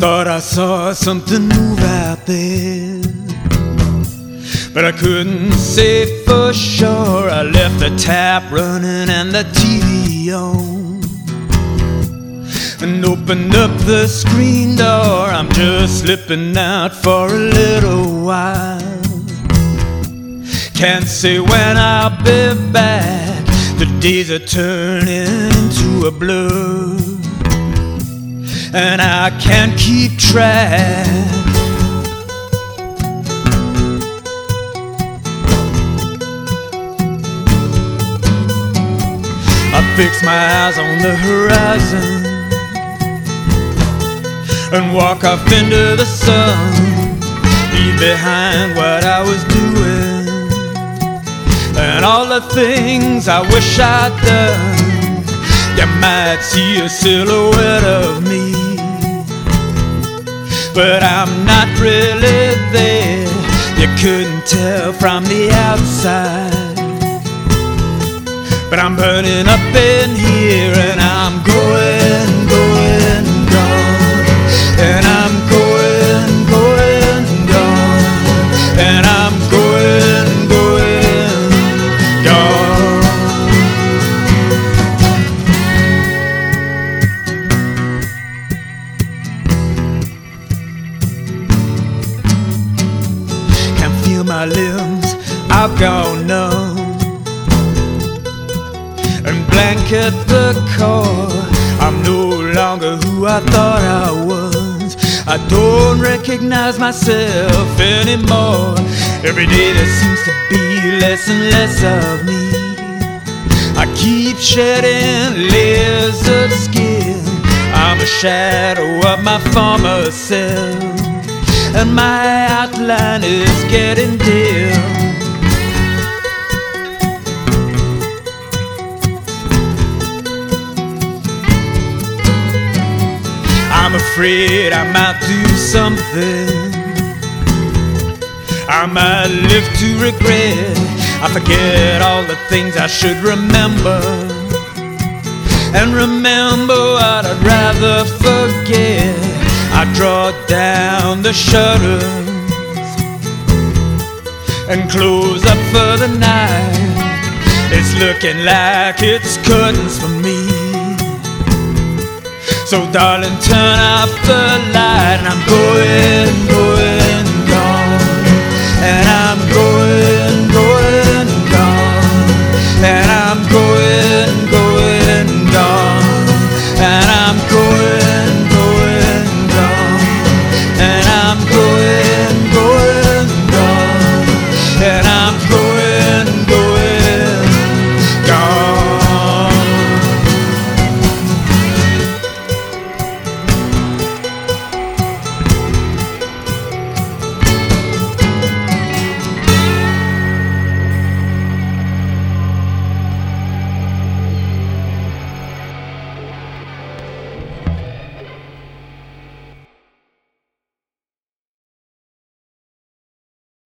Thought I saw something move out there, but I couldn't say for sure. I left the tap running and the TV on, and opened up the screen door. I'm just slipping out for a little while. Can't say when I'll be back. The days are turning into a blur, and I can't keep track. I fix my eyes on the horizon and walk off into the sun, leave behind what I was doing and all the things I wish I'd done. You might see a silhouette of me, but I'm not really there. You couldn't tell from the outside, but I'm burning up in here, and I'm going, going, gone, and I'm going, going, gone, and I'm going, going, gone. Can't feel my limbs, I've gone numb, and blanket the core. I'm no longer who I thought I was. I don't recognize myself anymore. Every day there seems to be less and less of me. I keep shedding layers of skin. I'm a shadow of my former self, and my outline is getting dim. I'm afraid I might do something I might live to regret. I forget all the things I should remember, and remember what I'd rather forget. I draw down the shutters and close up for the night. It's looking like it's curtains for me. So darling, turn off the light, and I'm going, going, gone, and I'm going.